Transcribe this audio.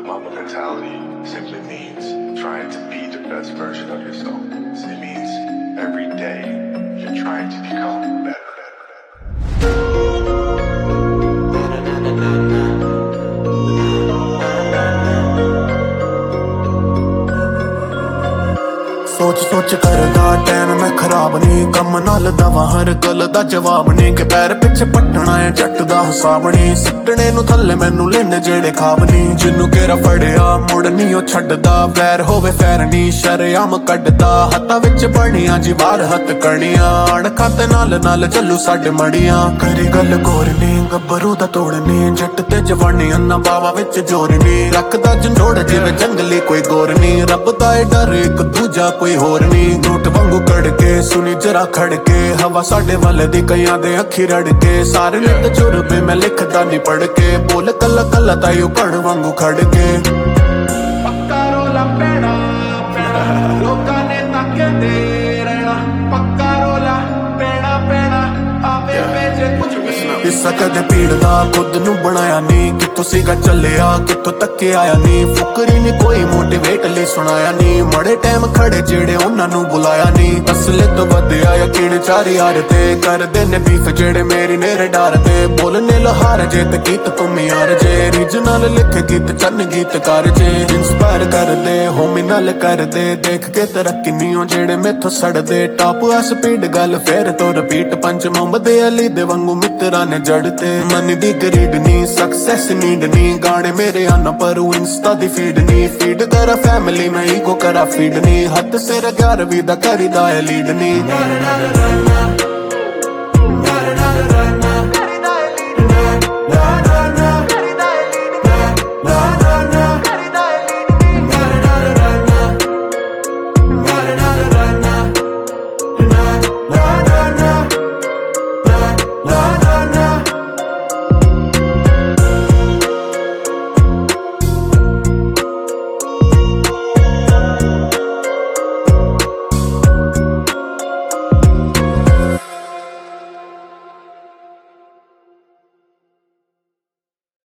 The Mamba mentality simply means trying to be the best version of yourself. So it means every day you're trying to become better. सोच सोच करदा time मैं खराब नहीं कम नाल दवा हर गल दा जवाब नहीं कि पैर पिछे पटना है जट दा हिसाब नहीं सिੱਟਣੇ ਨੂੰ थल्ले मैनू लेने जेड़े खाब नहीं जिन्नू केरा फड़िया मुड़ नहीं ओ छड्डदा वैर होवे फैर नहीं शरेआम कड्डदा हत्थां विच बणियां जी वार हत्थ कणियां अणखां ते नाल नाल चलू साडे मड़ियां करी गल गोरनी गब्बरू दा तोड़नी जट ते जवानी अन्ना बावा विच जोरनी रखदा जंजोड़ जिवें जंगली कोई गोरनी रब दा ए डर इक दूजा कोई होर नी झूठ वांगू कड़के सुनी जरा खड़के हवा साडे वाले दी कईयां दे अखी रड़के सारे नित जुर्बे मैं लिखदा नहीं पढ़ के बोल कल्ला कल्ला ताईओ कड़ वांगू खड़के पक्का रोला पैना लोकां ने ताके दे रहना पक्का रोला पैना पैना आवे भेजे कुछ भी इस कदे पीड़दा खुद नू बनाया नहीं कित्थों सीगा चलिया कित्थों तक्के आया नहीं फुकरी नहीं कोई मोटिवेट ले सुनाया नहीं मड़े टाइम खड़े जेड़े उन्हां नू बुलाया नहीं असले तो वधिया यकीन चार यार ते कर देने बीफ जेड़े मेरी नेरे डार ते बोलने लहार जे ते गीत तुम यार जे रीजनल लिखे गीत चन्न गीतकार जे इंस्पायर कर दे होमी नाल कर दे देख के तरक्की नहीं हो जेड़े मेथों सड़ दे टॉप आ स्पीड गल फेर तो रिपीट पंच मोहम्मद अली दे वांगू मित्रा ने जड़ते मन दी ग्रीड नी सक्सेस नीड नी गाने मेरे आना पर इंस्टा दी फीड नी फीड करा फैमिली में ईगो करा फीड नी हथ सिर 11वीं दा करीदा है लीड नी